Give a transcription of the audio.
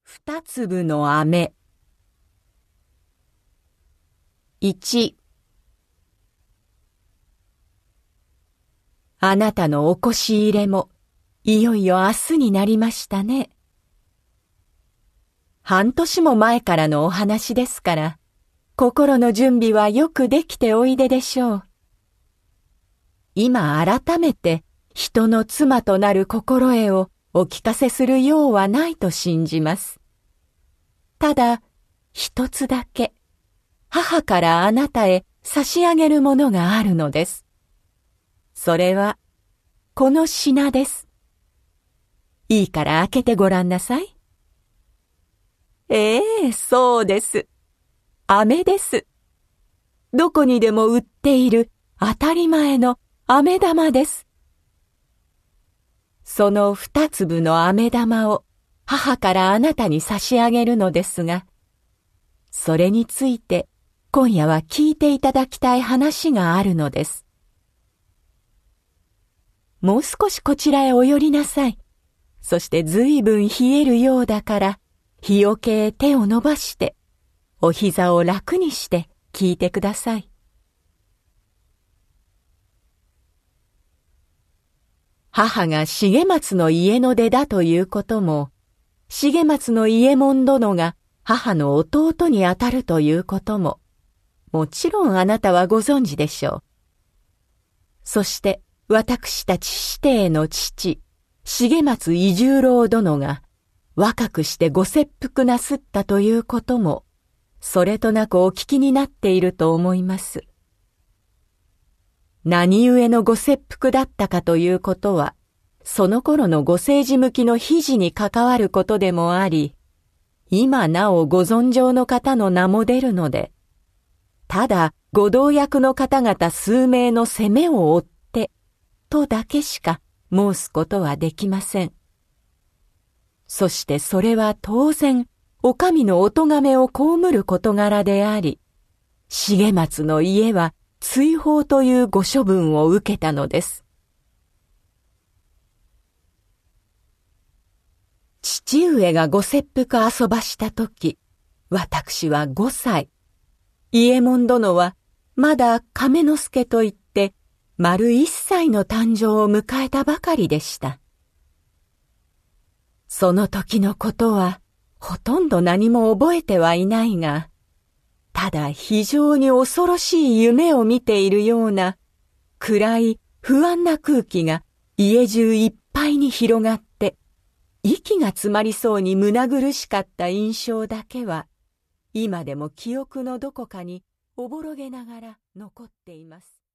二粒の飴。1、あなたのおこし入れもいよいよ明日になりましたね。半年も前からのお話ですから、心の準備はよくできておいででしょう。今改めて人の妻となる心得をお聞かせするようはないと信じます。ただ、一つだけ、母からあなたへ差し上げるものがあるのです。それは、この品です。いいから開けてごらんなさい。そうです。飴です。どこにでも売っている当たり前の飴玉です。その二粒の飴玉を母からあなたに差し上げるのですが、それについて今夜は聞いていただきたい話があるのです。もう少しこちらへお寄りなさい。そしてずいぶん冷えるようだから、日よけへ手を伸ばして、お膝を楽にして聞いてください。母が重松の家の出だということも、重松の伊右衛門殿が母の弟にあたるということも、もちろんあなたはご存知でしょう。そして私たち師弟の父、重松伊十郎殿が若くしてご切腹なすったということも、それとなくお聞きになっていると思います。何故のご切腹だったかということは、その頃のご政治向きの秘事に関わることでもあり、今なおご存上の方の名も出るので、ただご同役の方々数名の責めを負って、とだけしか申すことはできません。そしてそれは当然、お上のお咎めを被る事柄であり、重松の家は追放というご処分を受けたのです。父上がご切腹遊ばしたとき、私は5歳。伊右衛門殿はまだ亀之助といって丸1歳の誕生を迎えたばかりでした。その時のことはほとんど何も覚えてはいないが、ただ非常に恐ろしい夢を見ているような暗い不安な空気が家中いっぱいに広がって、息が詰まりそうに胸苦しかった印象だけは、今でも記憶のどこかにおぼろげながら残っています。